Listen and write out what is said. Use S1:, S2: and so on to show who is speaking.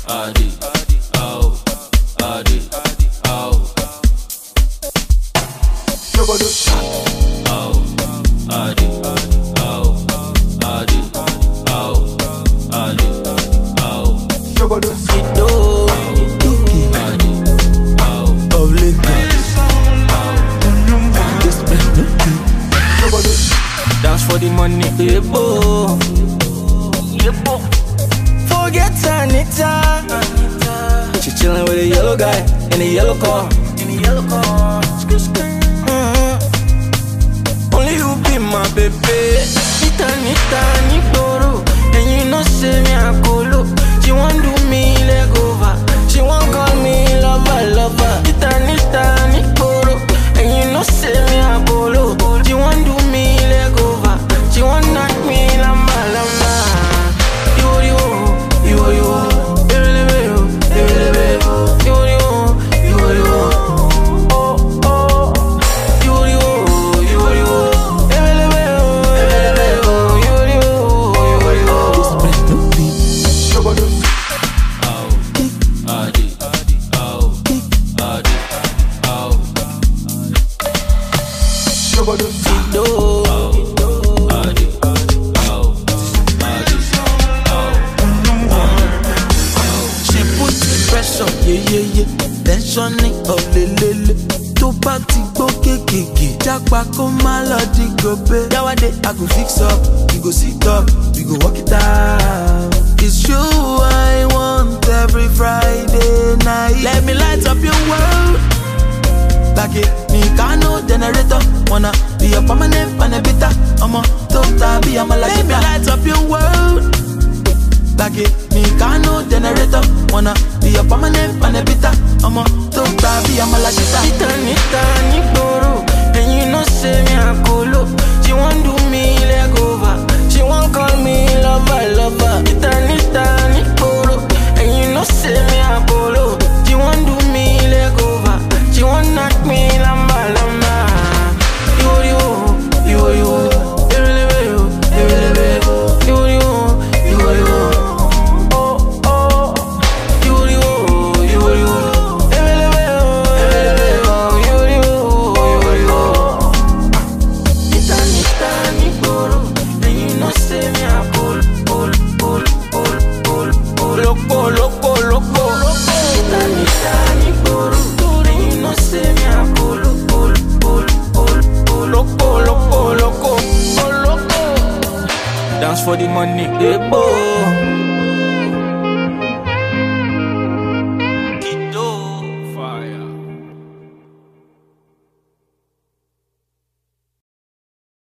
S1: Adi, oh, Adi, oh. Oh, Adi, oh, Adi, oh, Adi, oh.
S2: Fido,
S1: Adi, oh,
S2: public. Dance for the money, yebo. Forget Anita. She chillin' with a yellow guy in a yellow car. Only you be my baby. Nita, Niporo. And you know say me a colo. She won't do me leg over. She won't call me lover. Nita, Niporo. And you know say me a colo. She won't do me leg over. She won't knock me lama. Tensioning of lelele. To party go kekeke. Jackpa come melody go pay. Yawade I go fix up. We go sit up. We go walk it out. It's you I want every Friday night. Let me light up your world. Like it, me can no generator. Wanna be a permanent panabita. I'ma total be a malakita. Let me light up your world. Like it, me can no generator. Wanna be a permanent panabita. I'ma total be a malakita. Nita, Niporo. And you know say me a colo. She won't do me leg over. She won't call me lover. Nita, Niporo. And you know say me a colo. She won't do me leg over. She won't knock me lama. Dance for the money, yebo.